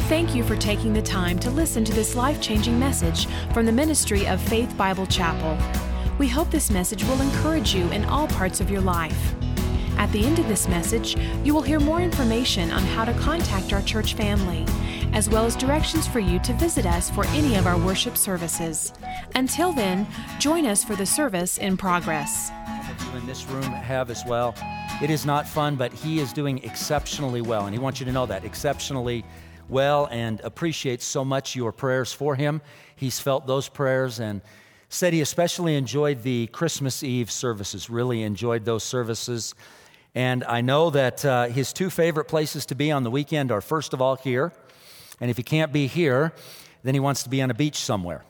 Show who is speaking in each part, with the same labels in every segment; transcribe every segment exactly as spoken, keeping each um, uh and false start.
Speaker 1: Thank you for taking the time to listen to this life-changing message from the ministry of Faith Bible Chapel. We hope this message will encourage you in all parts of your life. At the end of this message, you will hear more information on how to contact our church family, as well as directions for you to visit us for any of our worship services. Until then, join us for the service in progress.
Speaker 2: That you in this room have as well. It is not fun, but he is doing exceptionally well, and he wants you to know that, exceptionally well, and appreciates so much your prayers for him. He's felt those prayers and said he especially enjoyed the Christmas Eve services, really enjoyed those services. And I know that uh, his two favorite places to be on the weekend are, first of all, here. And if he can't be here, then he wants to be on a beach somewhere.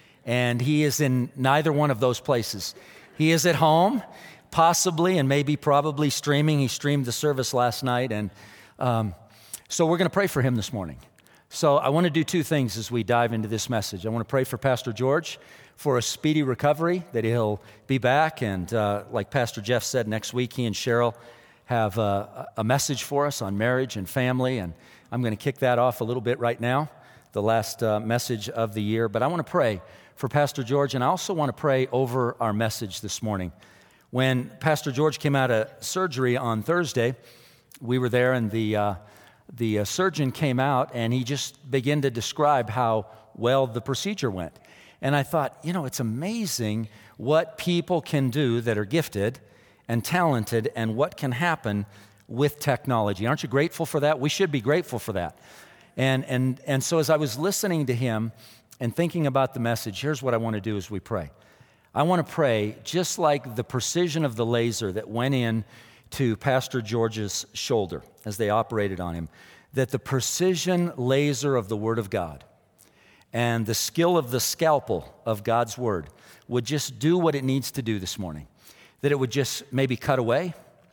Speaker 2: And he is in neither one of those places. He is at home, possibly, and maybe probably streaming. He streamed the service last night. And um, so we're going to pray for him this morning. So I want to do two things as we dive into this message. I want to pray for Pastor George for a speedy recovery, that he'll be back. And uh, like Pastor Jeff said, next week he and Cheryl have uh, a message for us on marriage and family. And I'm going to kick that off a little bit right now, the last uh, message of the year. But I want to pray for Pastor George, and I also want to pray over our message this morning. When Pastor George came out of surgery on Thursday, we were there, and the uh, the uh, surgeon came out, and he just began to describe how well the procedure went. And I thought, you know, it's amazing what people can do that are gifted and talented, and what can happen with technology. Aren't you grateful for that? We should be grateful for that. And and and so as I was listening to him and thinking about the message, here's what I want to do as we pray. I want to pray just like the precision of the laser that went in to Pastor George's shoulder as they operated on him, that the precision laser of the Word of God and the skill of the scalpel of God's Word would just do what it needs to do this morning. That it would just maybe cut away,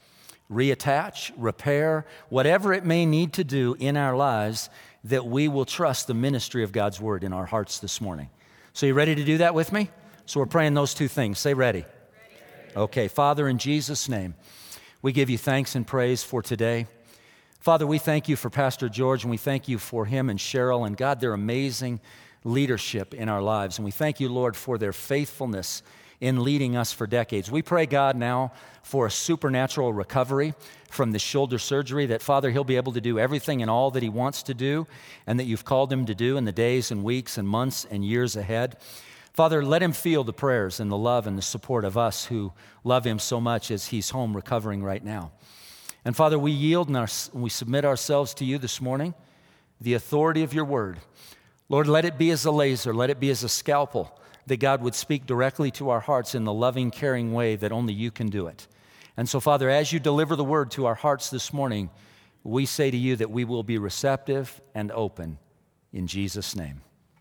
Speaker 2: reattach, repair, whatever it may need to do in our lives, that we will trust the ministry of God's Word in our hearts this morning. So you ready to do that with me? So we're praying those two things. Say ready. Ready. Okay, Father, in Jesus' name, we give you thanks and praise for today. Father, we thank you for Pastor George, and we thank you for him and Cheryl, and God, their amazing leadership in our lives. And we thank you, Lord, for their faithfulness in leading us for decades. We pray, God, now for a supernatural recovery from the shoulder surgery, that, Father, he'll be able to do everything and all that he wants to do and that you've called him to do in the days and weeks and months and years ahead. Father, let him feel the prayers and the love and the support of us who love him so much as he's home recovering right now. And Father, we yield and our, we submit ourselves to you this morning, the authority of your word. Lord, let it be as a laser, let it be as a scalpel, that God would speak directly to our hearts in the loving, caring way that only you can do it. And so, Father, as you deliver the word to our hearts this morning, we say to you that we will be receptive and open in Jesus' name.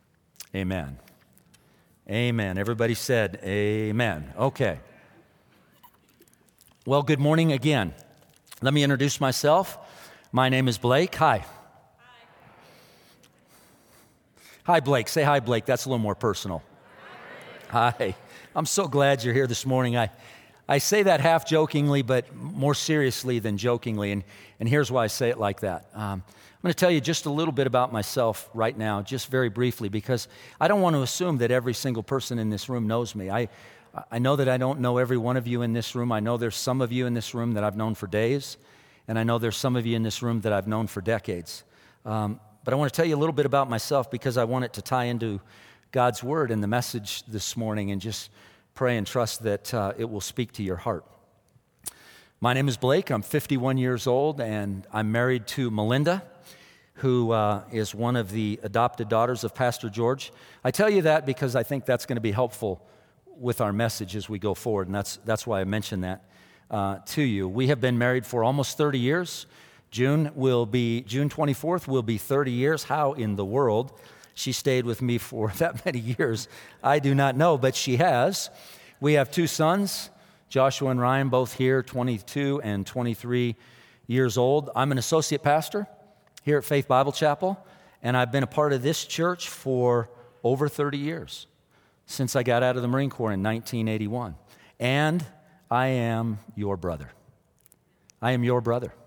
Speaker 2: Amen. Amen. Everybody said amen. Okay. Well, good morning again. Let me introduce myself. My name is Blake. Hi. Hi. Hi, Blake. Say hi, Blake. That's a little more personal. Hi. I'm so glad you're here this morning. I, I say that half jokingly, but more seriously than jokingly, and, and here's why I say it like that. Um, I'm going to tell you just a little bit about myself right now, just very briefly, because I don't want to assume that every single person in this room knows me. I, I know that I don't know every one of you in this room. I know there's some of you in this room that I've known for days, and I know there's some of you in this room that I've known for decades. Um, but I want to tell you a little bit about myself because I want it to tie into God's Word and the message this morning, and just pray and trust that uh, it will speak to your heart. My name is Blake. I'm fifty-one years old, and I'm married to Melinda, who uh, is one of the adopted daughters of Pastor George. I tell you that because I think that's going to be helpful with our message as we go forward, and that's that's why I mentioned that uh, to you. We have been married for almost thirty years. June will be June twenty-fourth will be thirty years. How in the world she stayed with me for that many years, I do not know, but she has. We have two sons, Joshua and Ryan, both here, twenty-two and twenty-three years old. I'm an associate pastor here at Faith Bible Chapel, and I've been a part of this church for over thirty years, since I got out of the Marine Corps in nineteen eighty-one. And I am your brother. I am your brother.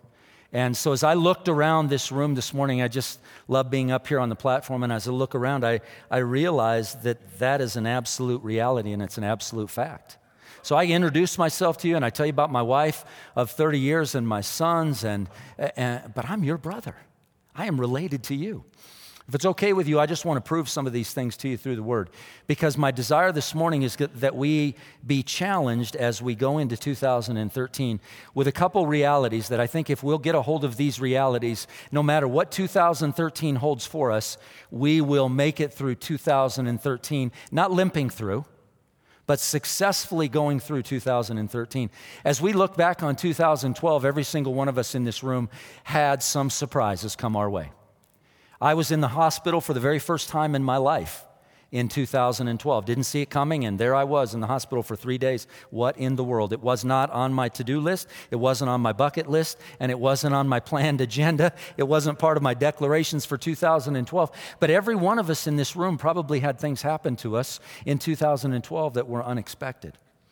Speaker 2: And so as I looked around this room this morning, I just love being up here on the platform, and as I look around, I, I realized that that is an absolute reality and it's an absolute fact. So I introduce myself to you and I tell you about my wife of thirty years and my sons, and, and but I'm your brother. I am related to you. If it's okay with you, I just want to prove some of these things to you through the Word, because my desire this morning is that we be challenged as we go into two thousand thirteen with a couple realities that I think if we'll get a hold of these realities, no matter what two thousand thirteen holds for us, we will make it through two thousand thirteen, not limping through, but successfully going through two thousand thirteen. As we look back on two thousand twelve, every single one of us in this room had some surprises come our way. I was in the hospital for the very first time in my life in two thousand twelve. Didn't see it coming, and there I was in the hospital for three days. What in the world? It was not on my to-do list. It wasn't on my bucket list, and it wasn't on my planned agenda. It wasn't part of my declarations for two thousand twelve. But every one of us in this room probably had things happen to us in two thousand twelve that were unexpected.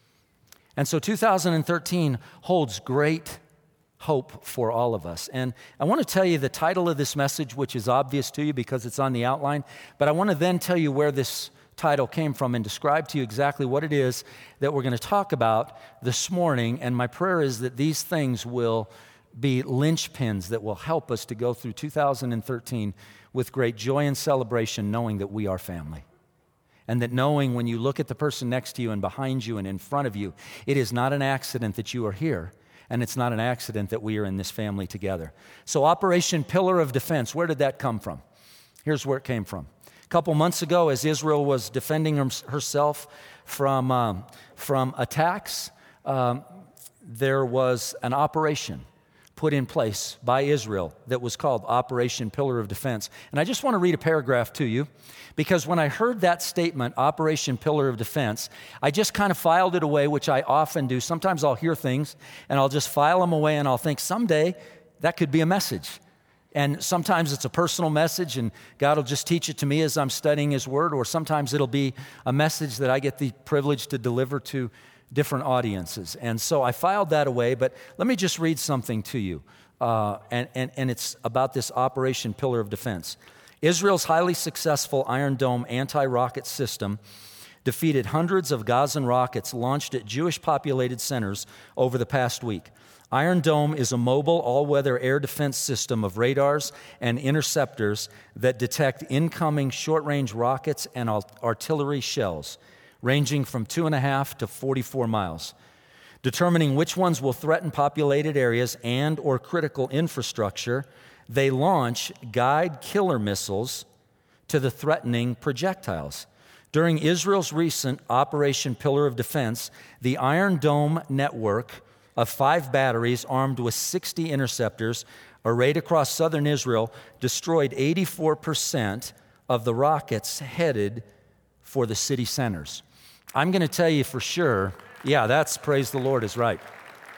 Speaker 2: And so two thousand thirteen holds great hope for all of us. And I want to tell you the title of this message, which is obvious to you because it's on the outline, but I want to then tell you where this title came from and describe to you exactly what it is that we're going to talk about this morning. And my prayer is that these things will be linchpins that will help us to go through two thousand thirteen with great joy and celebration, knowing that we are family. And that knowing when you look at the person next to you and behind you and in front of you, it is not an accident that you are here. And it's not an accident that we are in this family together. So Operation Pillar of Defense, where did that come from? Here's where it came from. A couple months ago, as Israel was defending herself from, um, from attacks, um, there was an operation put in place by Israel that was called Operation Pillar of Defense. And I just want to read a paragraph to you, because when I heard that statement, Operation Pillar of Defense, I just kind of filed it away, which I often do. Sometimes I'll hear things and I'll just file them away and I'll think someday that could be a message. And sometimes it's a personal message and God will just teach it to me as I'm studying His Word, or sometimes it'll be a message that I get the privilege to deliver to different audiences. And so I filed that away, but let me just read something to you. Uh, and, and, and it's about this Operation Pillar of Defense. Israel's highly successful Iron Dome anti-rocket system defeated hundreds of Gazan rockets launched at Jewish-populated centers over the past week. Iron Dome is a mobile, all-weather air defense system of radars and interceptors that detect incoming short-range rockets and artillery shells, ranging from two and a half to forty-four miles. Determining which ones will threaten populated areas and or critical infrastructure, they launch guide killer missiles to the threatening projectiles. During Israel's recent Operation Pillar of Defense, the Iron Dome network of five batteries armed with sixty interceptors arrayed across southern Israel destroyed eighty-four percent of the rockets headed for the city centers. I'm going to tell you for sure, yeah, that's praise the Lord is right.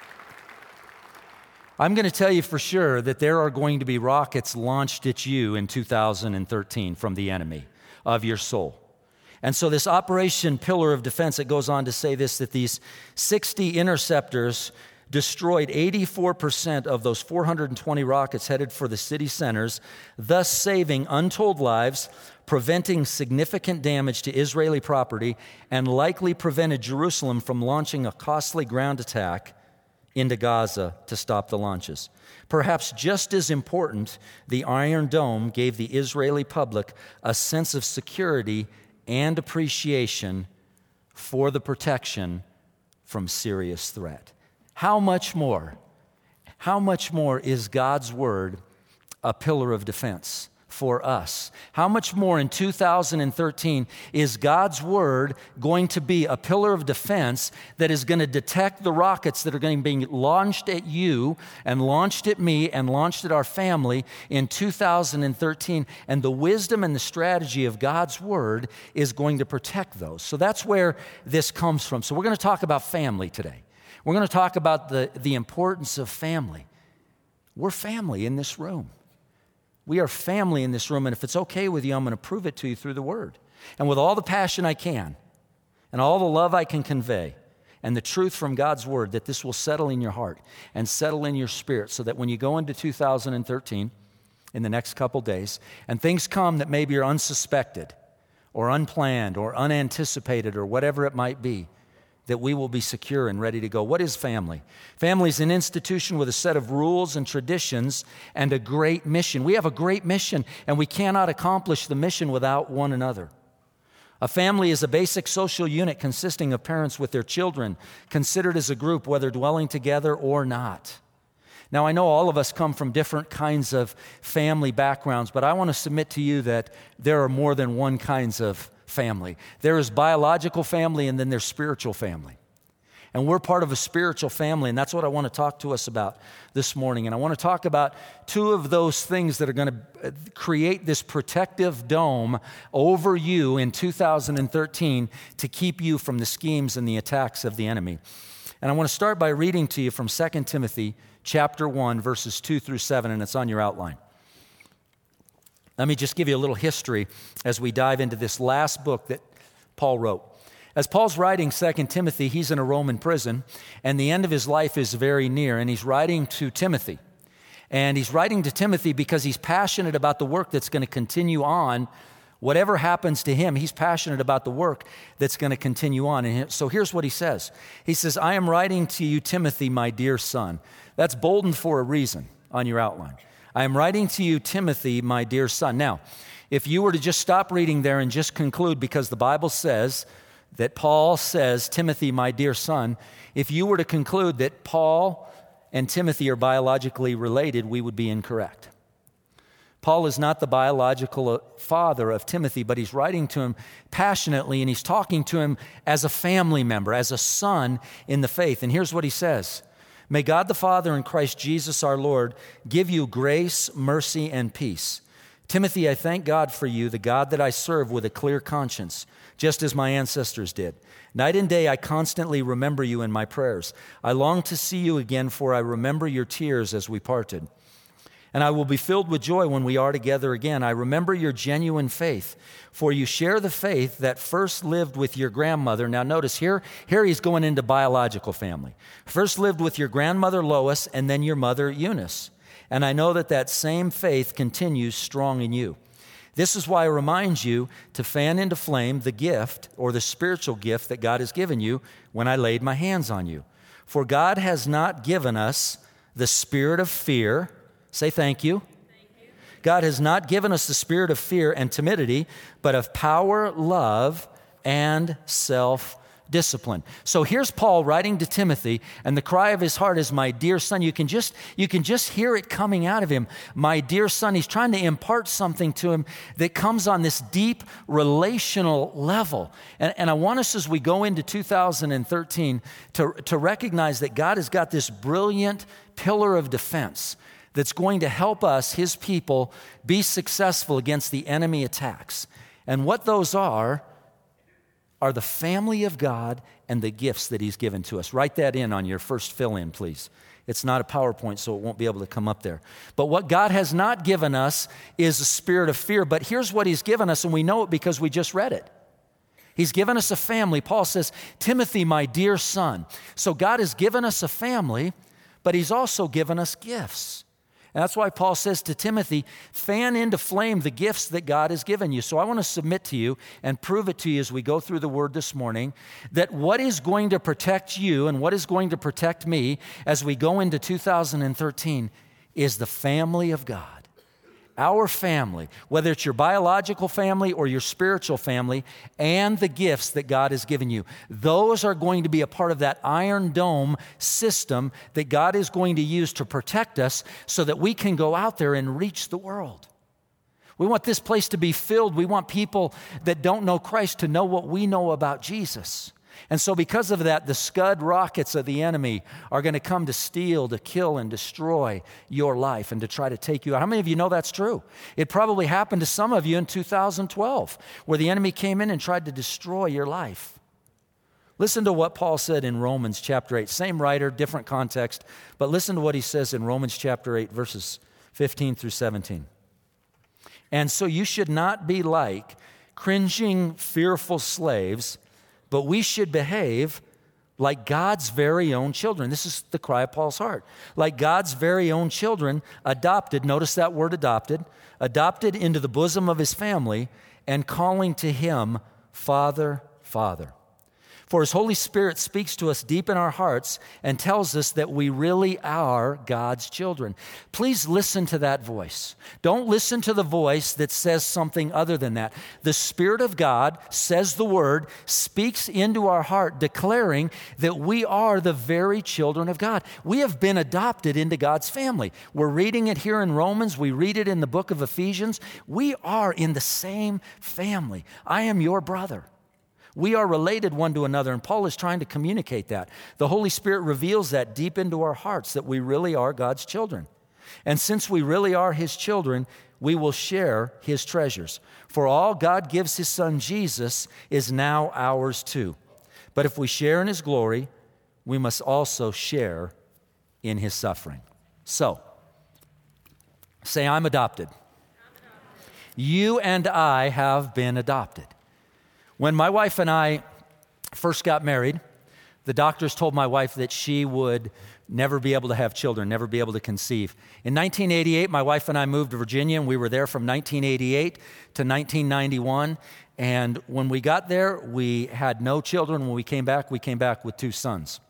Speaker 2: I'm going to tell you for sure that there are going to be rockets launched at you in two thousand thirteen from the enemy of your soul. And so this Operation Pillar of Defense, it goes on to say this, that these sixty interceptors destroyed eighty-four percent of those four hundred twenty rockets headed for the city centers, thus saving untold lives, preventing significant damage to Israeli property, and likely prevented Jerusalem from launching a costly ground attack into Gaza to stop the launches. Perhaps just as important, the Iron Dome gave the Israeli public a sense of security and appreciation for the protection from serious threat. How much more, how much more is God's Word a pillar of defense for us? How much more in two thousand thirteen is God's Word going to be a pillar of defense that is going to detect the rockets that are going to be launched at you and launched at me and launched at our family in two thousand thirteen? And the wisdom and the strategy of God's Word is going to protect those. So that's where this comes from. So we're going to talk about family today. We're going to talk about the, the importance of family. We're family in this room. We are family in this room, and if it's okay with you, I'm going to prove it to you through the Word. And with all the passion I can, and all the love I can convey, and the truth from God's word, that this will settle in your heart and settle in your spirit so that when you go into two thousand thirteen, in the next couple days, and things come that maybe are unsuspected or unplanned or unanticipated or whatever it might be, that we will be secure and ready to go. What is family? Family is an institution with a set of rules and traditions and a great mission. We have a great mission, and we cannot accomplish the mission without one another. A family is a basic social unit consisting of parents with their children, considered as a group, whether dwelling together or not. Now, I know all of us come from different kinds of family backgrounds, but I want to submit to you that there are more than one kinds of family. There is biological family, and then there's spiritual family. And we're part of a spiritual family, and that's what I want to talk to us about this morning. And I want to talk about two of those things that are going to create this protective dome over you in two thousand thirteen to keep you from the schemes and the attacks of the enemy. And I want to start by reading to you from Second Timothy chapter one, verses two through seven, and it's on your outline. Let me just give you a little history as we dive into this last book that Paul wrote. As Paul's writing Second Timothy, he's in a Roman prison, and the end of his life is very near, and he's writing to Timothy. And he's writing to Timothy because he's passionate about the work that's going to continue on. Whatever happens to him, he's passionate about the work that's going to continue on. And so here's what he says. He says, I am writing to you, Timothy, my dear son. That's boldened for a reason on your outline. I am writing to you, Timothy, my dear son. Now, if you were to just stop reading there and just conclude, because the Bible says that Paul says, Timothy, my dear son, if you were to conclude that Paul and Timothy are biologically related, we would be incorrect. Paul is not the biological father of Timothy, but he's writing to him passionately, and he's talking to him as a family member, as a son in the faith. And here's what he says. May God the Father and Christ Jesus our Lord give you grace, mercy, and peace. Timothy, I thank God for you, the God that I serve with a clear conscience, just as my ancestors did. Night and day I constantly remember you in my prayers. I long to see you again, for I remember your tears as we parted. And I will be filled with joy when we are together again. I remember your genuine faith, for you share the faith that first lived with your grandmother. Now notice here, here he's going into biological family. First lived with your grandmother Lois, and then your mother Eunice. And I know that that same faith continues strong in you. This is why I remind you to fan into flame the gift or the spiritual gift that God has given you when I laid my hands on you. For God has not given us the spirit of fear. Say thank you. Thank you. God has not given us the spirit of fear and timidity, but of power, love, and self-discipline. So here's Paul writing to Timothy, and the cry of his heart is, my dear son. You can just, you can just hear it coming out of him. My dear son. He's trying to impart something to him that comes on this deep relational level. And, and I want us, as we go into two thousand thirteen, to, to recognize that God has got this brilliant pillar of defense that's going to help us, his people, be successful against the enemy attacks. And what those are, are the family of God and the gifts that he's given to us. Write that in on your first fill-in, please. It's not a PowerPoint, so it won't be able to come up there. But what God has not given us is a spirit of fear. But here's what he's given us, and we know it because we just read it. He's given us a family. Paul says, Timothy, my dear son. So God has given us a family, but he's also given us gifts. And that's why Paul says to Timothy, fan into flame the gifts that God has given you. So I want to submit to you and prove it to you as we go through the word this morning, that what is going to protect you and what is going to protect me as we go into two thousand thirteen is the family of God. Our family, whether it's your biological family or your spiritual family, and the gifts that God has given you. Those are going to be a part of that Iron Dome system that God is going to use to protect us so that we can go out there and reach the world. We want this place to be filled. We want people that don't know Christ to know what we know about Jesus. And so because of that, the Scud rockets of the enemy are going to come to steal, to kill, and destroy your life and to try to take you out. How many of you know that's true? It probably happened to some of you in two thousand twelve, where the enemy came in and tried to destroy your life. Listen to what Paul said in Romans chapter eight. Same writer, different context, but listen to what he says in Romans chapter eight, verses fifteen through seventeen. And so you should not be like cringing, fearful slaves, but we should behave like God's very own children. This is the cry of Paul's heart. Like God's very own children, adopted, notice that word adopted, adopted into the bosom of his family and calling to him, Father, Father. For his Holy Spirit speaks to us deep in our hearts and tells us that we really are God's children. Please listen to that voice. Don't listen to the voice that says something other than that. The Spirit of God says the word, speaks into our heart, declaring that we are the very children of God. We have been adopted into God's family. We're reading it here in Romans. We read it in the book of Ephesians. We are in the same family. I am your brother. We are related one to another, and Paul is trying to communicate that. The Holy Spirit reveals that deep into our hearts, that we really are God's children. And since we really are his children, we will share his treasures. For all God gives his son Jesus is now ours too. But if we share in his glory, we must also share in his suffering. So, say, I'm adopted. I'm adopted. You and I have been adopted. When my wife and I first got married, the doctors told my wife that she would never be able to have children, never be able to conceive. In nineteen eighty-eight, my wife and I moved to Virginia, and we were there from nineteen eighty-eight to nineteen ninety-one. And when we got there, we had no children. When we came back, we came back with two sons.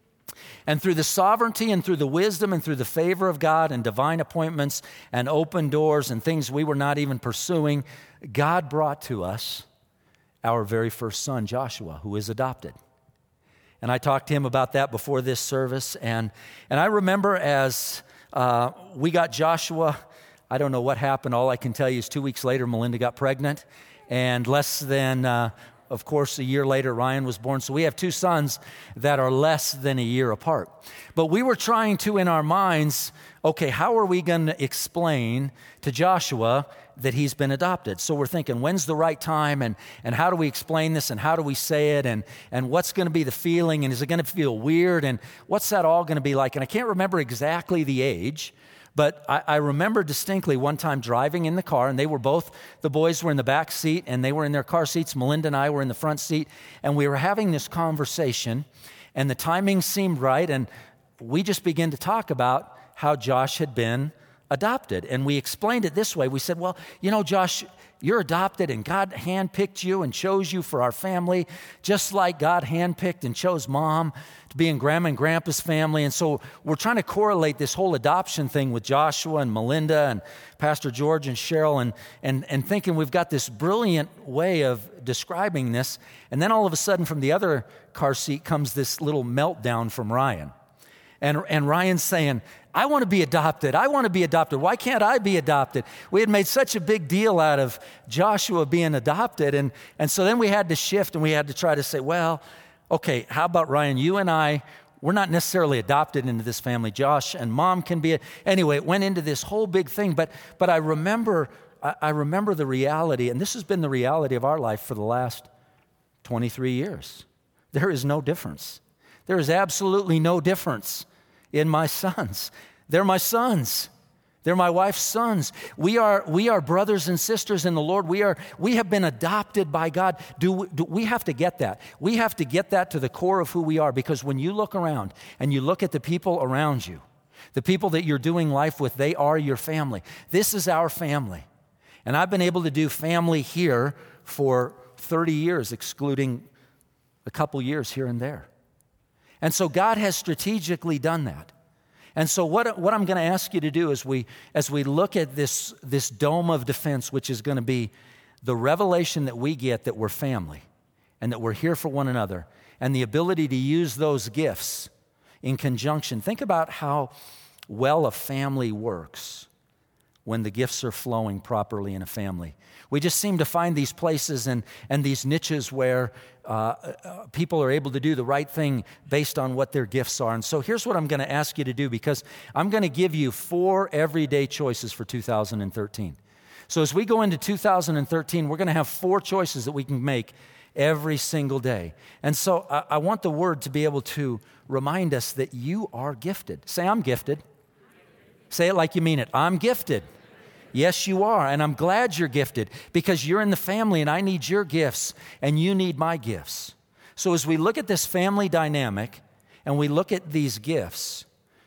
Speaker 2: And through the sovereignty and through the wisdom and through the favor of God and divine appointments and open doors and things we were not even pursuing, God brought to us our very first son, Joshua, who is adopted. And I talked to him about that before this service. And, and I remember as uh, we got Joshua, I don't know what happened. All I can tell you is two weeks later, Melinda got pregnant. And less than, uh, of course, a year later, Ryan was born. So we have two sons that are less than a year apart. But we were trying to, in our minds, okay, how are we going to explain to Joshua that he's been adopted? So we're thinking, when's the right time, and, and how do we explain this, and how do we say it, and, and what's going to be the feeling, and is it going to feel weird, and what's that all going to be like? And I can't remember exactly the age, but I, I remember distinctly one time driving in the car, and they were both, the boys were in the back seat, and they were in their car seats. Melinda and I were in the front seat, and we were having this conversation, and the timing seemed right, and we just began to talk about how Josh had been adopted. And we explained it this way. We said, well, you know, Josh, you're adopted, and God handpicked you and chose you for our family, just like God handpicked and chose Mom to be in Grandma and Grandpa's family. And so we're trying to correlate this whole adoption thing with Joshua and Melinda and Pastor George and Cheryl, and, and, and thinking we've got this brilliant way of describing this. And then all of a sudden, from the other car seat comes this little meltdown from Ryan. And, and Ryan's saying, I want to be adopted. I want to be adopted. Why can't I be adopted? We had made such a big deal out of Joshua being adopted. And, and so then we had to shift, and we had to try to say, well, okay, how about Ryan, you and I, we're not necessarily adopted into this family. Josh and Mom can be. A, anyway, it went into this whole big thing. But, but I remember, I, I remember the reality, and this has been the reality of our life for the last twenty-three years. There is no difference. There is absolutely no difference in my sons. They're my sons. They're my wife's sons. We are, we are brothers and sisters in the Lord. We are, we have been adopted by God. Do, do we have to get that? We have to get that to the core of who we are, because when you look around and you look at the people around you, the people that you're doing life with, they are your family. This is our family. And I've been able to do family here for thirty years, excluding a couple years here and there. And so God has strategically done that. And so what, what I'm going to ask you to do as we, as we look at this, this dome of defense, which is going to be the revelation that we get that we're family and that we're here for one another, and the ability to use those gifts in conjunction. Think about how well a family works when the gifts are flowing properly in a family. We just seem to find these places and, and these niches where uh, uh, people are able to do the right thing based on what their gifts are. And so here's what I'm going to ask you to do, because I'm going to give you four everyday choices for two thousand thirteen. So as we go into two thousand thirteen, we're going to have four choices that we can make every single day. And so I, I want the word to be able to remind us that you are gifted. Say, I'm gifted. Say it like you mean it. I'm gifted. Yes, you are, and I'm glad you're gifted, because you're in the family, and I need your gifts, and you need my gifts. So as we look at this family dynamic and we look at these gifts,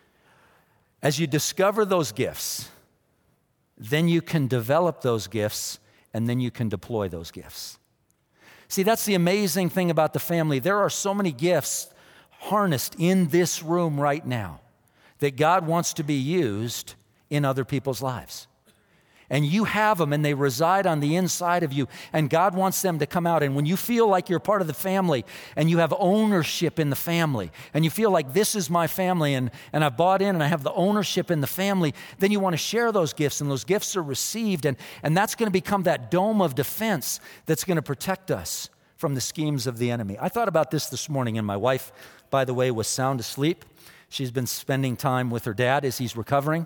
Speaker 2: as you discover those gifts, then you can develop those gifts and then you can deploy those gifts. See, that's the amazing thing about the family. There are so many gifts harnessed in this room right now that God wants to be used in other people's lives. And you have them and they reside on the inside of you, and God wants them to come out. And when you feel like you're part of the family and you have ownership in the family and you feel like this is my family and, and I've bought in and I have the ownership in the family, then you want to share those gifts, and those gifts are received, and, and that's going to become that dome of defense that's going to protect us from the schemes of the enemy. I thought about this this morning, and my wife, by the way, was sound asleep. She's been spending time with her dad as he's recovering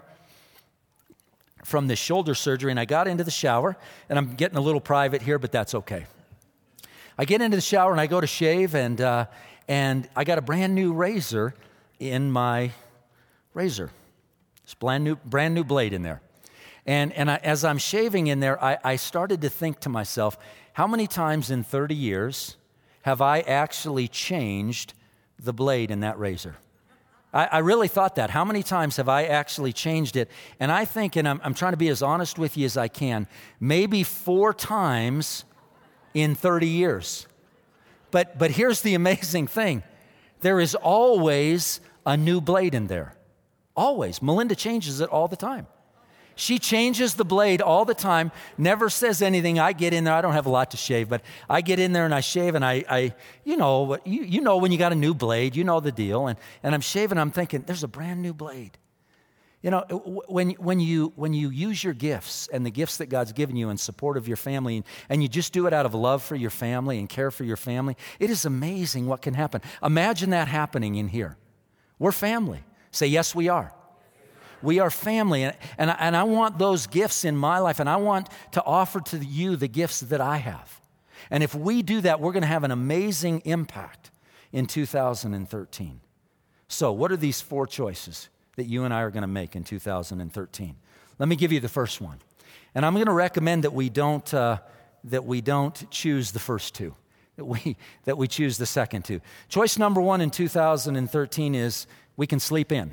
Speaker 2: from this shoulder surgery, and I got into the shower, and I'm getting a little private here, but that's okay. I get into the shower, and I go to shave, and uh, and I got a brand new razor in my razor. It's brand new, brand new blade in there. And and I, as I'm shaving in there, I, I started to think to myself, how many times in thirty years have I actually changed the blade in that razor? I, I really thought that. How many times have I actually changed it? And I think, and I'm, I'm trying to be as honest with you as I can, maybe four times in thirty years. But but here's the amazing thing. There is always a new blade in there. Always. Melinda changes it all the time. She changes the blade all the time, never says anything. I get in there. I don't have a lot to shave, but I get in there and I shave, and I, I you know, you, you know when you got a new blade, you know the deal. And, and I'm shaving, I'm thinking, there's a brand new blade. You know, when, when, you, when you use your gifts and the gifts that God's given you in support of your family, and, and you just do it out of love for your family and care for your family, it is amazing what can happen. Imagine that happening in here. We're family. Say, yes, we are. We are family, and, and, and I want those gifts in my life, and I want to offer to you the gifts that I have. And if we do that, we're going to have an amazing impact in two thousand thirteen. So what are these four choices that you and I are going to make in two thousand thirteen? Let me give you the first one. And I'm going to recommend that we don't, uh, that we don't choose the first two, that we, that we choose the second two. Choice number one in two thousand thirteen is we can sleep in.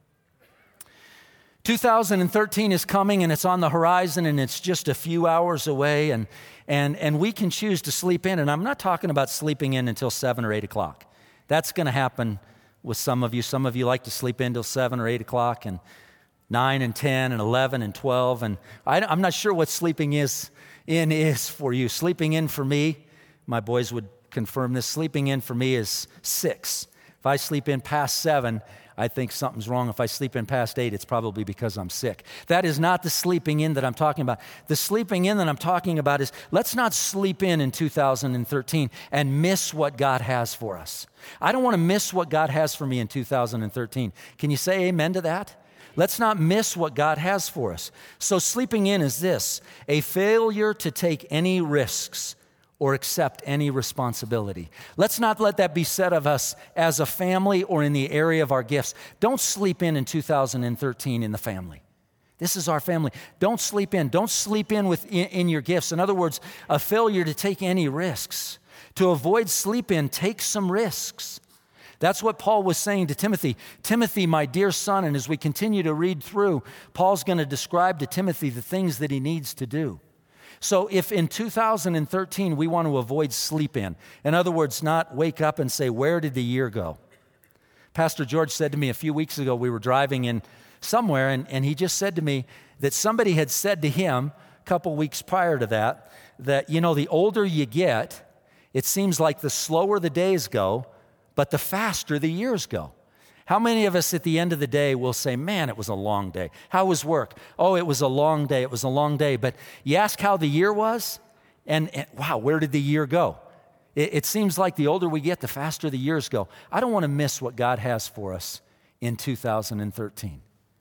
Speaker 2: two thousand thirteen is coming, and it's on the horizon, and it's just a few hours away, and, and, and we can choose to sleep in. And I'm not talking about sleeping in until seven or eight o'clock. That's going to happen with some of you. Some of you like to sleep in until seven or eight o'clock, and nine and ten and eleven and twelve. And I, I'm not sure what sleeping is in is for you. Sleeping in for me, my boys would confirm this, sleeping in for me is six. If I sleep in past seven, I think something's wrong. If I sleep in past eight, it's probably because I'm sick. That is not the sleeping in that I'm talking about. The sleeping in that I'm talking about is, let's not sleep in in two thousand thirteen and miss what God has for us. I don't want to miss what God has for me in two thousand thirteen. Can you say amen to that? Let's not miss what God has for us. So sleeping in is this: a failure to take any risks or accept any responsibility. Let's not let that be said of us as a family or in the area of our gifts. Don't sleep in in two thousand thirteen in the family. This is our family. Don't sleep in. Don't sleep in with in, in your gifts. In other words, a failure to take any risks. To avoid sleep in, take some risks. That's what Paul was saying to Timothy. Timothy, my dear son, and as we continue to read through, Paul's going to describe to Timothy the things that he needs to do. So if in two thousand thirteen we want to avoid sleep in, in other words, not wake up and say, where did the year go? Pastor George said to me a few weeks ago, we were driving in somewhere, and, and he just said to me that somebody had said to him a couple weeks prior to that, that, you know, the older you get, it seems like the slower the days go, but the faster the years go. How many of us at the end of the day will say, man, it was a long day. How was work? Oh, it was a long day. It was a long day. But you ask how the year was, and, and wow, where did the year go? It, it seems like the older we get, the faster the years go. I don't want to miss what God has for us in two thousand thirteen.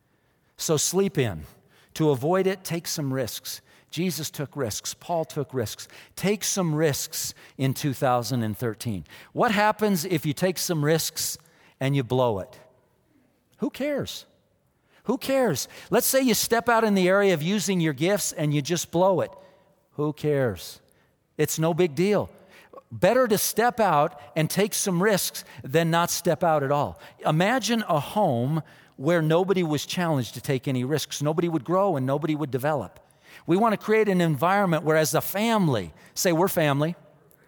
Speaker 2: So sleep in. To avoid it, take some risks. Jesus took risks. Paul took risks. Take some risks in two thousand thirteen. What happens if you take some risks and you blow it? Who cares? Who cares? Let's say you step out in the area of using your gifts and you just blow it. Who cares? It's no big deal. Better to step out and take some risks than not step out at all. Imagine a home where nobody was challenged to take any risks. Nobody would grow and nobody would develop. We want to create an environment where as a family, say we're family,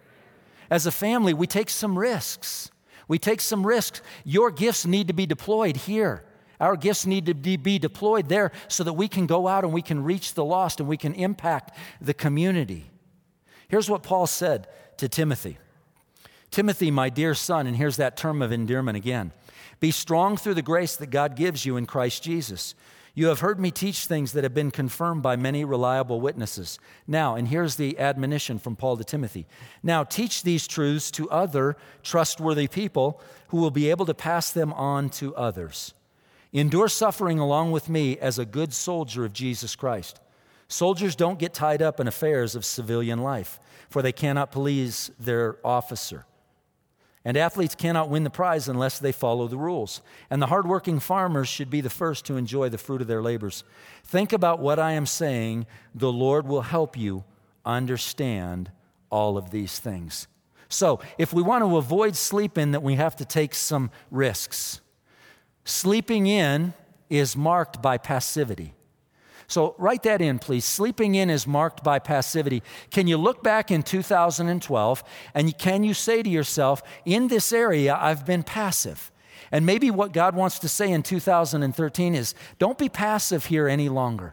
Speaker 2: as a family, we take some risks. We take some risks. Your gifts need to be deployed here. Our gifts need to be deployed there so that we can go out and we can reach the lost and we can impact the community. Here's what Paul said to Timothy. Timothy, my dear son, and here's that term of endearment again. Be strong through the grace that God gives you in Christ Jesus. You have heard me teach things that have been confirmed by many reliable witnesses. Now, and here's the admonition from Paul to Timothy. Now, teach these truths to other trustworthy people who will be able to pass them on to others. Endure suffering along with me as a good soldier of Jesus Christ. Soldiers don't get tied up in affairs of civilian life, for they cannot please their officer. And athletes cannot win the prize unless they follow the rules. And the hardworking farmers should be the first to enjoy the fruit of their labors. Think about what I am saying. The Lord will help you understand all of these things. So, if we want to avoid sleeping, that we have to take some risks. Sleeping in is marked by passivity. So write that in, please. Sleeping in is marked by passivity. Can you look back in two thousand twelve and can you say to yourself, in this area, I've been passive? And maybe what God wants to say in two thousand thirteen is, don't be passive here any longer.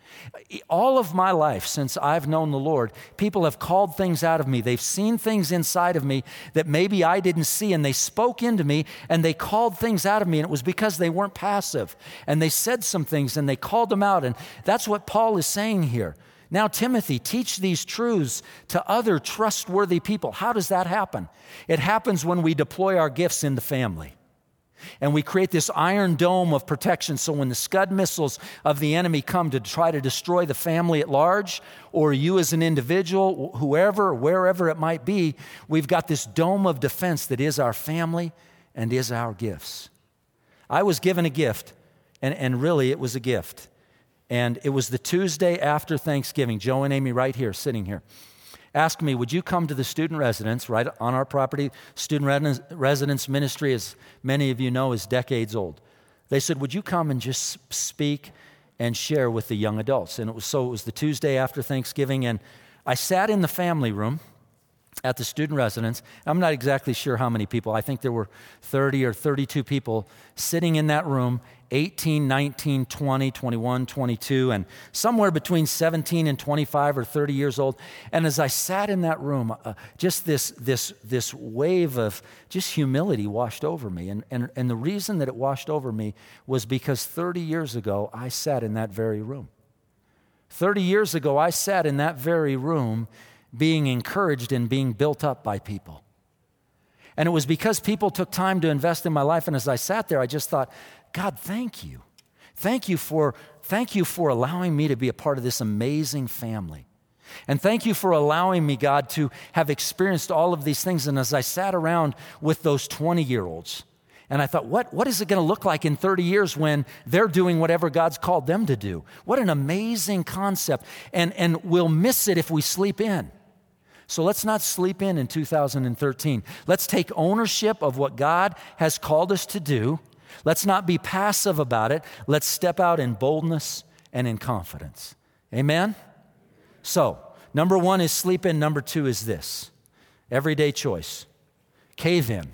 Speaker 2: All of my life, since I've known the Lord, people have called things out of me. They've seen things inside of me that maybe I didn't see, and they spoke into me, and they called things out of me, and it was because they weren't passive. And they said some things, and they called them out, and that's what Paul is saying here. Now, Timothy, teach these truths to other trustworthy people. How does that happen? It happens when we deploy our gifts in the family. And we create this iron dome of protection so when the Scud missiles of the enemy come to try to destroy the family at large, or you as an individual, whoever, wherever it might be, we've got this dome of defense that is our family and is our gifts. I was given a gift, and, and really it was a gift. And it was the Tuesday after Thanksgiving. Joe and Amy right here, sitting here, asked me, would you come to the student residence right on our property? Student residence ministry, as many of you know, is decades old. They said, would you come and just speak and share with the young adults? And it was so it was the Tuesday after Thanksgiving, and I sat in the family room at the student residence. I'm not exactly sure how many people. I think there were thirty or thirty-two people sitting in that room, eighteen, nineteen, twenty, twenty-one, twenty-two, and somewhere between seventeen and twenty-five or thirty years old. And as I sat in that room, uh, just this this this wave of just humility washed over me. And, and, and the reason that it washed over me was because thirty years ago, I sat in that very room. thirty years ago, I sat in that very room being encouraged and being built up by people. And it was because people took time to invest in my life. And as I sat there, I just thought, God, thank you. Thank you for, thank you for allowing me to be a part of this amazing family. And thank you for allowing me, God, to have experienced all of these things. And as I sat around with those twenty-year-olds, and I thought, what, what is it going to look like in thirty years when they're doing whatever God's called them to do? What an amazing concept. And, and we'll miss it if we sleep in. So let's not sleep in in two thousand thirteen. Let's take ownership of what God has called us to do. Let's not be passive about it. Let's step out in boldness and in confidence. Amen? So, number one is sleep in. Number two is this. Everyday choice. Cave in.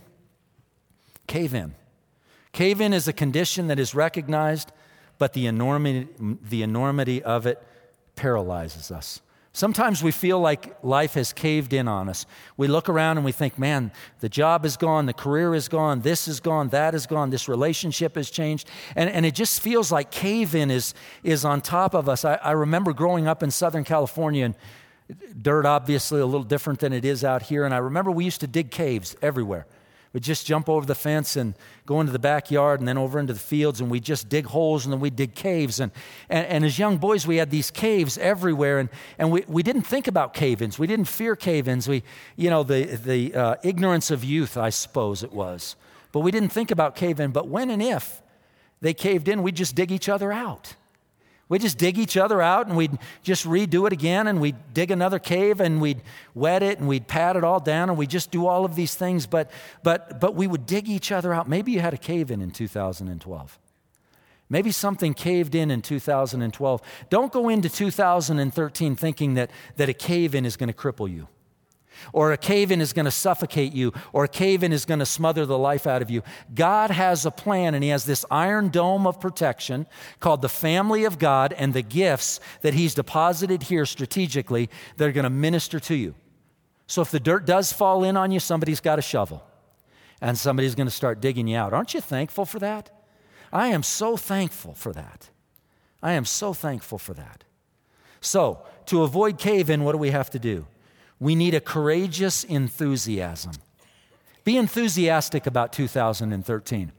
Speaker 2: Cave in. Cave in is a condition that is recognized, but the enormity, the enormity of it paralyzes us. Sometimes we feel like life has caved in on us. We look around and we think, man, the job is gone, the career is gone, this is gone, that is gone, this relationship has changed. And, and it just feels like cave-in is, is on top of us. I, I remember growing up in Southern California, and dirt obviously a little different than it is out here. And I remember we used to dig caves everywhere. We'd just jump over the fence and go into the backyard and then over into the fields, and we'd just dig holes and then we'd dig caves. And, and, and as young boys, we had these caves everywhere, and, and we, we didn't think about cave-ins. We didn't fear cave-ins. We, you know, the, the uh, ignorance of youth, I suppose it was. But we didn't think about cave-in. But when and if they caved in, we'd just dig each other out. We'd just dig each other out and we'd just redo it again, and we'd dig another cave and we'd wet it and we'd pat it all down and we'd just do all of these things, but but but we would dig each other out. Maybe you had a cave in in two thousand twelve. Maybe something caved in in two thousand twelve. Don't go into two thousand thirteen thinking that, that a cave-in is going to cripple you, or a cave-in is going to suffocate you, or a cave-in is going to smother the life out of you. God has a plan, and he has this iron dome of protection called the family of God and the gifts that he's deposited here strategically that are going to minister to you. So if the dirt does fall in on you, somebody's got a shovel, and somebody's going to start digging you out. Aren't you thankful for that? I am so thankful for that. I am so thankful for that. So, to avoid cave-in, what do we have to do? We need a courageous enthusiasm. Be enthusiastic about two thousand thirteen.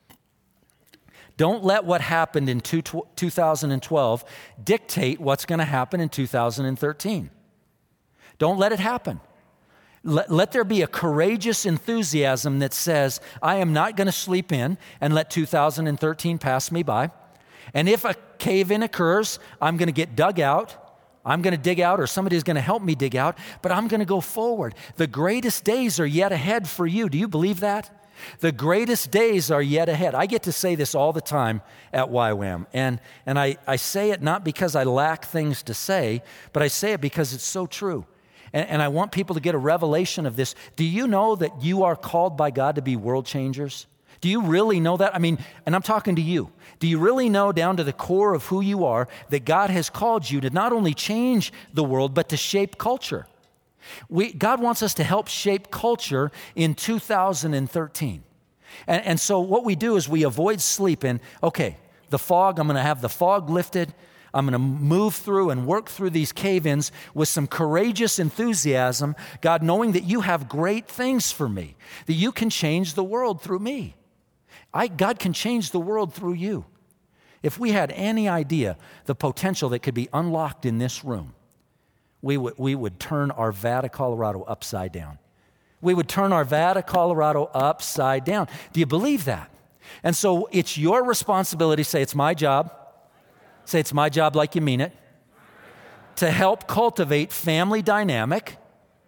Speaker 2: Don't let what happened in two thousand twelve dictate what's going to happen in two thousand thirteen. Don't let it happen. Let, let there be a courageous enthusiasm that says, I am not going to sleep in and let two thousand thirteen pass me by. And if a cave-in occurs, I'm going to get dug out. I'm going to dig out, or somebody's going to help me dig out, but I'm going to go forward. The greatest days are yet ahead for you. Do you believe that? The greatest days are yet ahead. I get to say this all the time at Y WAM, and, and I, I say it not because I lack things to say, but I say it because it's so true. And, and I want people to get a revelation of this. Do you know that you are called by God to be world changers? Do you really know that? I mean, and I'm talking to you. Do you really know down to the core of who you are that God has called you to not only change the world, but to shape culture? We, God wants us to help shape culture in two thousand thirteen. And, and so what we do is we avoid sleeping. Okay, the fog, I'm going to have the fog lifted. I'm going to move through and work through these cave-ins with some courageous enthusiasm, God, knowing that you have great things for me, that you can change the world through me. I, God can change the world through you. If we had any idea the potential that could be unlocked in this room, we would, we would turn Arvada, Colorado upside down. We would turn Arvada, Colorado upside down. Do you believe that? And so it's your responsibility, say it's my job, say it's my job like you mean it, to help cultivate family dynamic,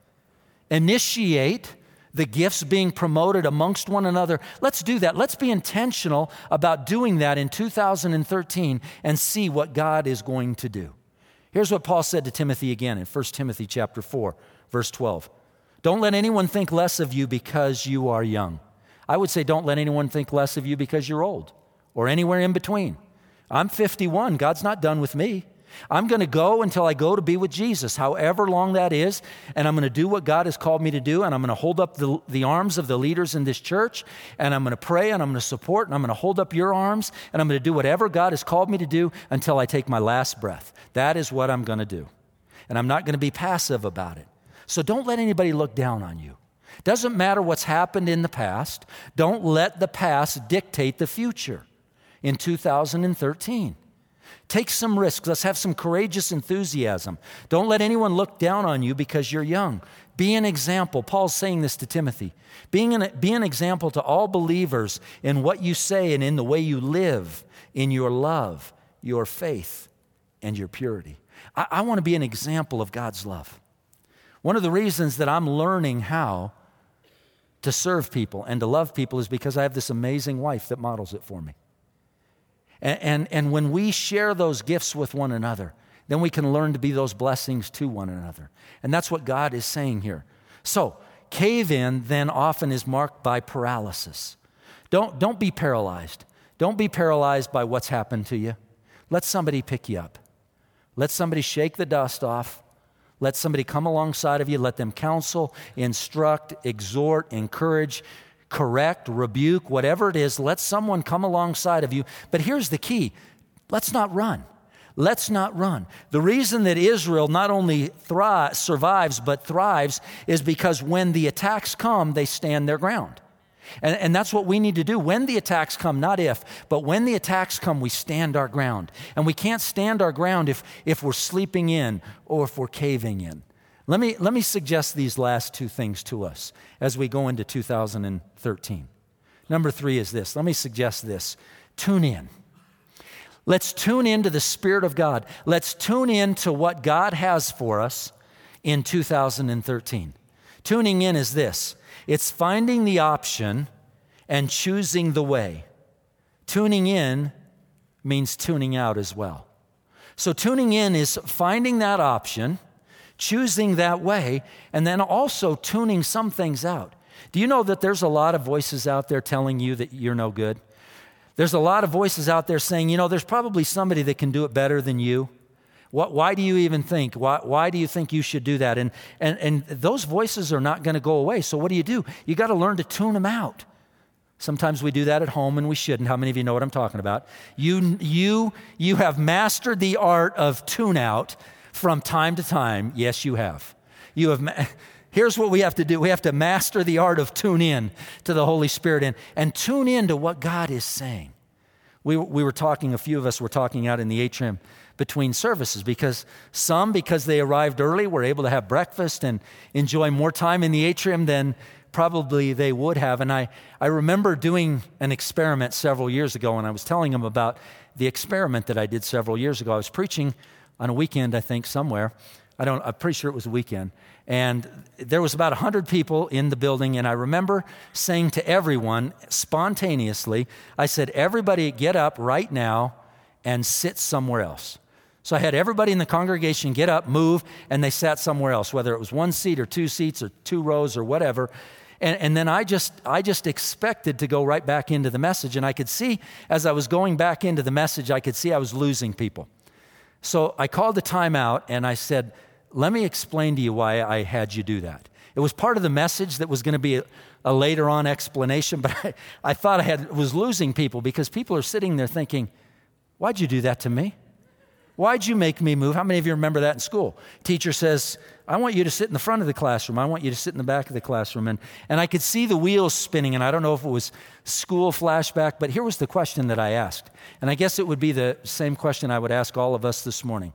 Speaker 2: initiate the gifts being promoted amongst one another. Let's do that. Let's be intentional about doing that in two thousand thirteen and see what God is going to do. Here's what Paul said to Timothy again in First Timothy chapter four, verse twelve. Don't let anyone think less of you because you are young. I would say don't let anyone think less of you because you're old or anywhere in between. I'm fifty-one. God's not done with me. I'm going to go until I go to be with Jesus, however long that is, and I'm going to do what God has called me to do, and I'm going to hold up the, the arms of the leaders in this church, and I'm going to pray, and I'm going to support, and I'm going to hold up your arms, and I'm going to do whatever God has called me to do until I take my last breath. That is what I'm going to do, and I'm not going to be passive about it. So don't let anybody look down on you. Doesn't matter what's happened in the past. Don't let the past dictate the future in two thousand thirteen. Take some risks. Let's have some courageous enthusiasm. Don't let anyone look down on you because you're young. Be an example. Paul's saying this to Timothy. Being an, be an example to all believers in what you say and in the way you live, in your love, your faith, and your purity. I, I want to be an example of God's love. One of the reasons that I'm learning how to serve people and to love people is because I have this amazing wife that models it for me. And, and, and when we share those gifts with one another, then we can learn to be those blessings to one another. And that's what God is saying here. So, cave-in then often is marked by paralysis. Don't, don't be paralyzed. Don't be paralyzed by what's happened to you. Let somebody pick you up. Let somebody shake the dust off. Let somebody come alongside of you. Let them counsel, instruct, exhort, encourage, correct, rebuke, whatever it is. Let someone come alongside of you. But here's the key. Let's not run. Let's not run. The reason that Israel not only thrives, survives but thrives is because when the attacks come, they stand their ground. And, and that's what we need to do. When the attacks come, not if, but when the attacks come, we stand our ground. And we can't stand our ground if, if we're sleeping in or if we're caving in. Let me, let me suggest these last two things to us as we go into two thousand thirteen. Number three is this. Let me suggest this. Tune in. Let's tune into the Spirit of God. Let's tune in to what God has for us in two thousand thirteen. Tuning in is this. It's finding the option and choosing the way. Tuning in means tuning out as well. So tuning in is finding that option, choosing that way, and then also tuning some things out. Do you know that there's a lot of voices out there telling you that you're no good? There's a lot of voices out there saying, you know, there's probably somebody that can do it better than you. What, why do you even think? Why, why do you think you should do that? And, and, and those voices are not going to go away. So what do you do? You got to learn to tune them out. Sometimes we do that at home and we shouldn't. How many of you know what I'm talking about? You, you, you have mastered the art of tune out from time to time. Yes, you have. You have. Ma- Here's what we have to do. We have to master the art of tune in to the Holy Spirit and, and tune in to what God is saying. We, we were talking, a few of us were talking out in the atrium between services because some, because they arrived early, were able to have breakfast and enjoy more time in the atrium than probably they would have. And I, I remember doing an experiment several years ago, and I was telling them about the experiment that I did several years ago. I was preaching on a weekend, I think, somewhere. I don't, I'm pretty sure it was a weekend. And there was about one hundred people in the building, and I remember saying to everyone spontaneously, I said, everybody get up right now and sit somewhere else. So I had everybody in the congregation get up, move, and they sat somewhere else, whether it was one seat or two seats or two rows or whatever. And, and then I just, I just expected to go right back into the message, and I could see as I was going back into the message, I could see I was losing people. So I called a timeout, and I said, let me explain to you why I had you do that. It was part of the message that was going to be a, a later on explanation, but I, I thought I had, was losing people because people are sitting there thinking, why'd you do that to me? Why'd you make me move? How many of you remember that in school? Teacher says, I want you to sit in the front of the classroom. I want you to sit in the back of the classroom. And, and I could see the wheels spinning, and I don't know if it was school flashback, but here was the question that I asked. And I guess it would be the same question I would ask all of us this morning.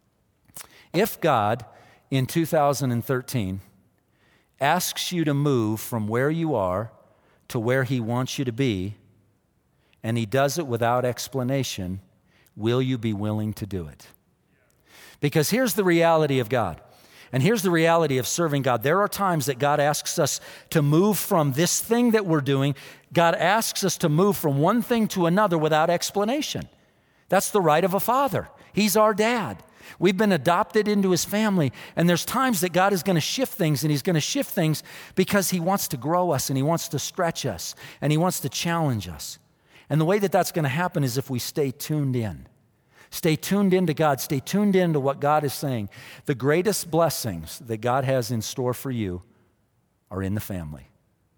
Speaker 2: If God, in two thousand thirteen, asks you to move from where you are to where He wants you to be, and He does it without explanation, will you be willing to do it? Because here's the reality of God, and here's the reality of serving God. There are times that God asks us to move from this thing that we're doing. God asks us to move from one thing to another without explanation. That's the right of a father. He's our dad. We've been adopted into His family, and there's times that God is going to shift things, and He's going to shift things because He wants to grow us, and He wants to stretch us, and He wants to challenge us. And the way that that's going to happen is if we stay tuned in. Stay tuned in to God. Stay tuned in to what God is saying. The greatest blessings that God has in store for you are in the family.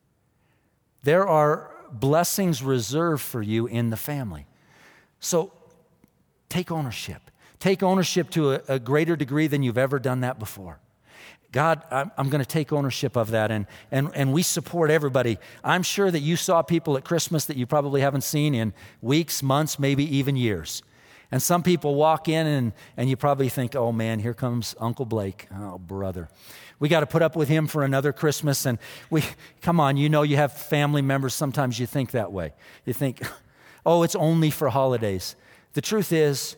Speaker 2: There are blessings reserved for you in the family. So take ownership. Take ownership to a, a greater degree than you've ever done that before. God, I'm, I'm going to take ownership of that, and, and, and we support everybody. I'm sure that you saw people at Christmas that you probably haven't seen in weeks, months, maybe even years. And some people walk in, and, and you probably think, oh man, here comes Uncle Blake. Oh, brother. We got to put up with him for another Christmas, and we, come on, you know you have family members, sometimes you think that way. You think, oh, it's only for holidays. The truth is,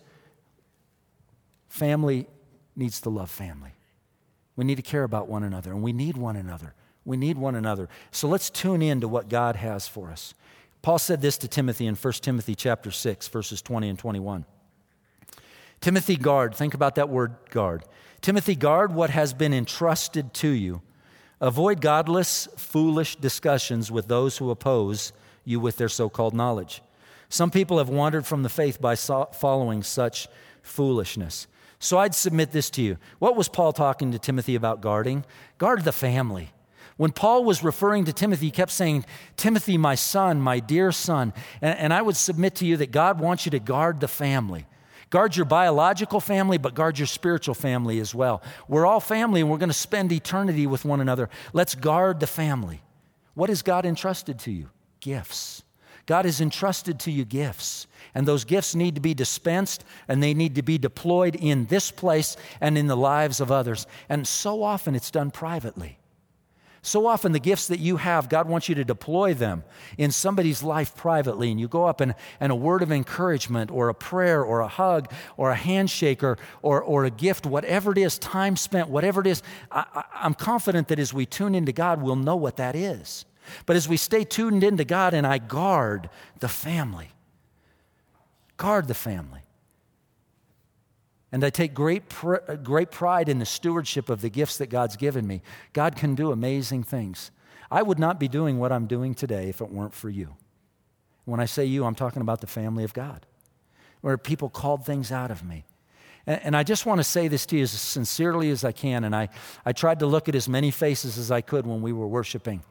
Speaker 2: family needs to love family. We need to care about one another, and we need one another. We need one another. So let's tune in to what God has for us. Paul said this to Timothy in First Timothy chapter six, verses twenty and twenty-one. Timothy, guard. Think about that word, guard. Timothy, guard what has been entrusted to you. Avoid godless, foolish discussions with those who oppose you with their so-called knowledge. Some people have wandered from the faith by so- following such foolishness. So I'd submit this to you. What was Paul talking to Timothy about guarding? Guard the family. When Paul was referring to Timothy, he kept saying, Timothy, my son, my dear son. And, and I would submit to you that God wants you to guard the family. Guard your biological family, but guard your spiritual family as well. We're all family, and we're going to spend eternity with one another. Let's guard the family. What has God entrusted to you? Gifts. God has entrusted to you gifts. And those gifts need to be dispensed, and they need to be deployed in this place and in the lives of others. And so often it's done privately. So often the gifts that you have, God wants you to deploy them in somebody's life privately, and you go up and, and a word of encouragement or a prayer or a hug or a handshake or, or, or a gift, whatever it is, time spent, whatever it is, I, I, I'm confident that as we tune into God, we'll know what that is. But as we stay tuned into God and I guard the family, guard the family, and I take great pr- great pride in the stewardship of the gifts that God's given me, God can do amazing things. I would not be doing what I'm doing today if it weren't for you. When I say you, I'm talking about the family of God, where people called things out of me. And, and I just want to say this to you as sincerely as I can, and I, I tried to look at as many faces as I could when we were worshiping.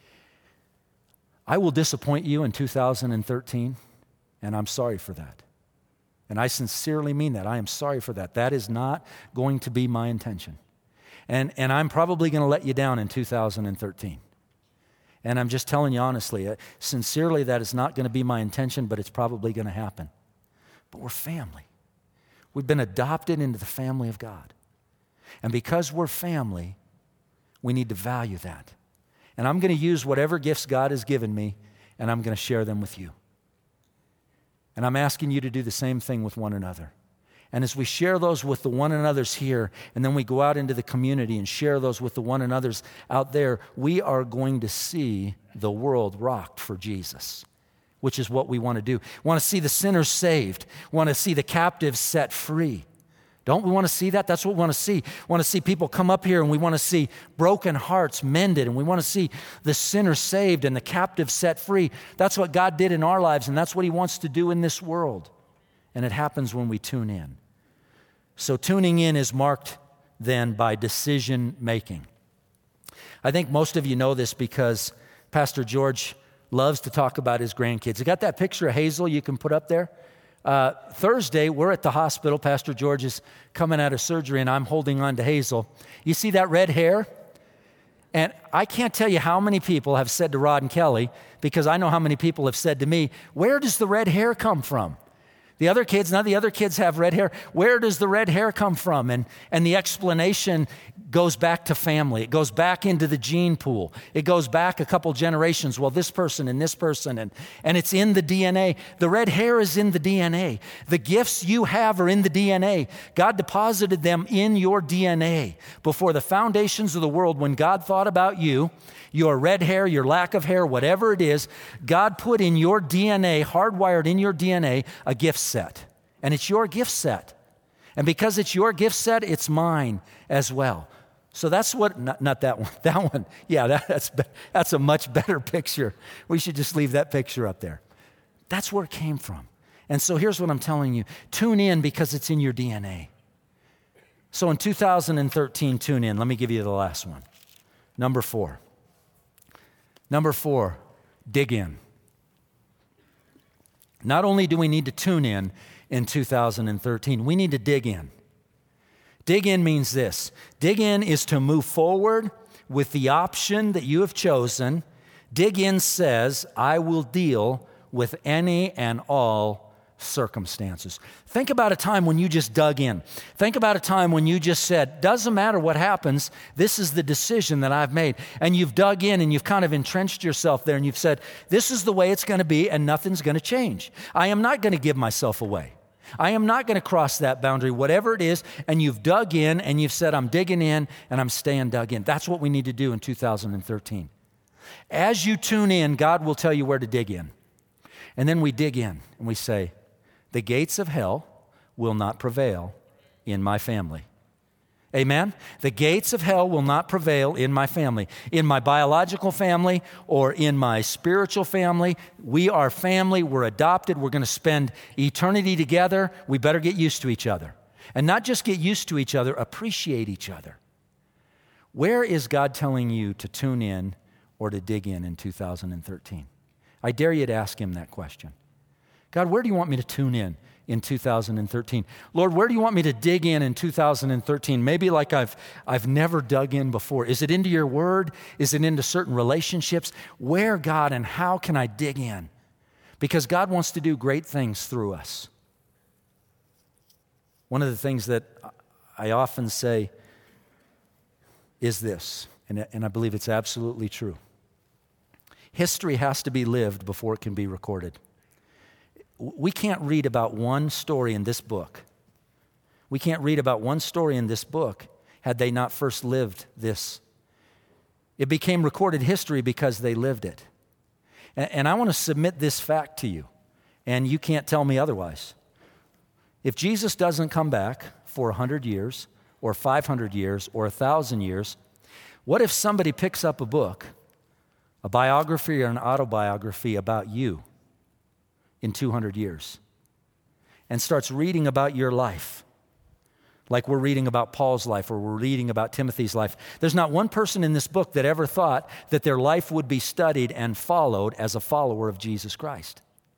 Speaker 2: I will disappoint you in two thousand thirteen, and I'm sorry for that. And I sincerely mean that. I am sorry for that. That is not going to be my intention. And, and I'm probably going to let you down in two thousand thirteen. And I'm just telling you honestly, uh, sincerely, that is not going to be my intention, but it's probably going to happen. But we're family. We've been adopted into the family of God. And because we're family, we need to value that. And I'm going to use whatever gifts God has given me, and I'm going to share them with you. And I'm asking you to do the same thing with one another. And as we share those with the one another's here, and then we go out into the community and share those with the one another's out there, we are going to see the world rocked for Jesus, which is what we want to do. We want to see the sinners saved. We want to see the captives set free. Don't we want to see that? That's what we want to see. We want to see people come up here, and we want to see broken hearts mended, and we want to see the sinner saved and the captive set free. That's what God did in our lives, and that's what he wants to do in this world. And it happens when we tune in. So tuning in is marked then by decision making. I think most of you know this because Pastor George loves to talk about his grandkids. You got that picture of Hazel you can put up there? Uh, Thursday, we're at the hospital. Pastor George is coming out of surgery, and I'm holding on to Hazel. You see that red hair? And I can't tell you how many people have said to Rod and Kelly, because I know how many people have said to me, where does the red hair come from? The other kids, none of the other kids have red hair. Where does the red hair come from? And, and the explanation goes back to family. It goes back into the gene pool. It goes back a couple generations. Well, this person and this person, and, and it's in the D N A. The red hair is in the D N A. The gifts you have are in the D N A. God deposited them in your D N A before the foundations of the world. When God thought about you, your red hair, your lack of hair, whatever it is, God put in your D N A, hardwired in your D N A, a gift set. And it's your gift set. And because it's your gift set, it's mine as well. So that's what, not, not that one, that one, yeah, that, that's, that's a much better picture. We should just leave that picture up there. That's where it came from. And so here's what I'm telling you. Tune in because it's in your D N A. So in two thousand thirteen, tune in. Let me give you the last one. Number four. Number four, dig in. Not only do we need to tune in in two thousand thirteen, we need to dig in. Dig in means this. Dig in is to move forward with the option that you have chosen. Dig in says, I will deal with any and all circumstances. Think about a time when you just dug in. Think about a time when you just said, doesn't matter what happens, this is the decision that I've made. And you've dug in and you've kind of entrenched yourself there and you've said, this is the way it's going to be and nothing's going to change. I am not going to give myself away. I am not going to cross that boundary, whatever it is, and you've dug in and you've said, I'm digging in and I'm staying dug in. That's what we need to do in two thousand thirteen. As you tune in, God will tell you where to dig in. And then we dig in and we say, the gates of hell will not prevail in my family. Amen? The gates of hell will not prevail in my family. In my biological family or in my spiritual family, we are family, we're adopted, we're going to spend eternity together. We better get used to each other. And not just get used to each other, appreciate each other. Where is God telling you to tune in or to dig in in two thousand thirteen? I dare you to ask him that question. God, where do you want me to tune in in two thousand thirteen? Lord, where do you want me to dig in in two thousand thirteen? Maybe like I've, I've never dug in before. Is it into your word? Is it into certain relationships? Where, God, and how can I dig in? Because God wants to do great things through us. One of the things that I often say is this. and, and I believe it's absolutely true. History has to be lived before it can be recorded. We can't read about one story in this book. We can't read about one story in this book had they not first lived this. It became recorded history because they lived it. And, and I want to submit this fact to you, and you can't tell me otherwise. If Jesus doesn't come back for one hundred years, or five hundred years, or one thousand years, what if somebody picks up a book, a biography or an autobiography about you in two hundred years, and starts reading about your life, like we're reading about Paul's life or we're reading about Timothy's life? There's not one person in this book that ever thought that their life would be studied and followed as a follower of Jesus Christ.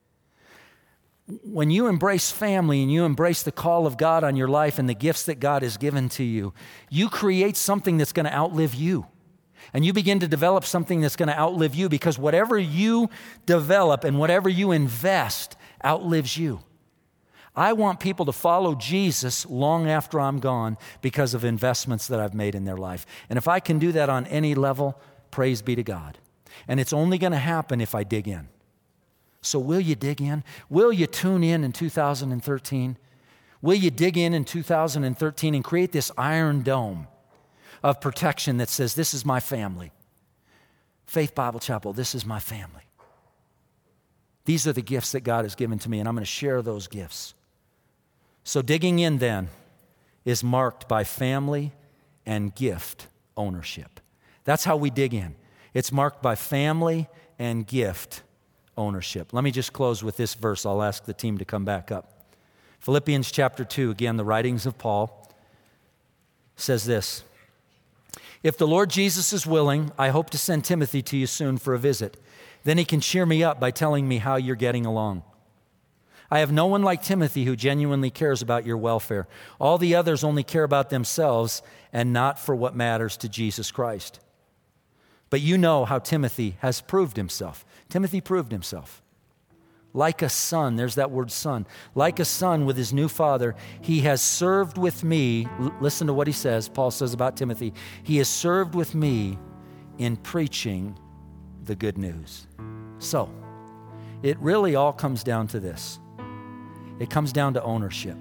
Speaker 2: When you embrace family and you embrace the call of God on your life and the gifts that God has given to you, you create something that's going to outlive you. And you begin to develop something that's going to outlive you, because whatever you develop and whatever you invest outlives you. I want people to follow Jesus long after I'm gone because of investments that I've made in their life. And if I can do that on any level, praise be to God. And it's only going to happen if I dig in. So will you dig in? Will you tune in in two thousand thirteen? Will you dig in in two thousand thirteen and create this iron dome of protection that says, this is my family. Faith Bible Chapel, this is my family. These are the gifts that God has given to me, and I'm going to share those gifts. So digging in then is marked by family and gift ownership. That's how we dig in. It's marked by family and gift ownership. Let me just close with this verse. I'll ask the team to come back up. Philippians chapter two, again, the writings of Paul, says this: if the Lord Jesus is willing, I hope to send Timothy to you soon for a visit. Then he can cheer me up by telling me how you're getting along. I have no one like Timothy who genuinely cares about your welfare. All the others only care about themselves and not for what matters to Jesus Christ. But you know how Timothy has proved himself. Timothy proved himself. Like a son, there's that word son. Like a son with his new father, he has served with me. L- listen to what he says, Paul says about Timothy. He has served with me in preaching the good news. So, it really all comes down to this. It comes down to ownership.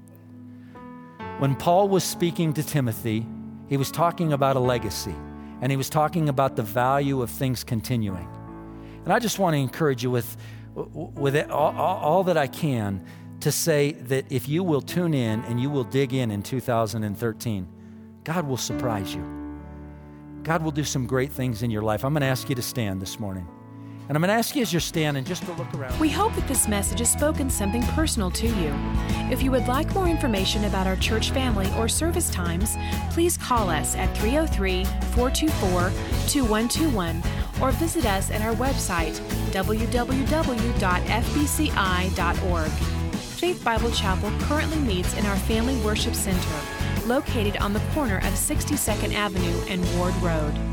Speaker 2: When Paul was speaking to Timothy, he was talking about a legacy, and he was talking about the value of things continuing. And I just want to encourage you with, with it, all, all that I can to say that if you will tune in and you will dig in in two thousand thirteen, God will surprise you. God will do some great things in your life. I'm going to ask you to stand this morning. And I'm going to ask you as you're standing just to look around.
Speaker 1: We hope that this message has spoken something personal to you. If you would like more information about our church family or service times, please call us at three oh three, four two four, two one two one or visit us at our website, w w w dot f b c i dot org. Faith Bible Chapel currently meets in our Family Worship Center, located on the corner of sixty-second Avenue and Ward Road.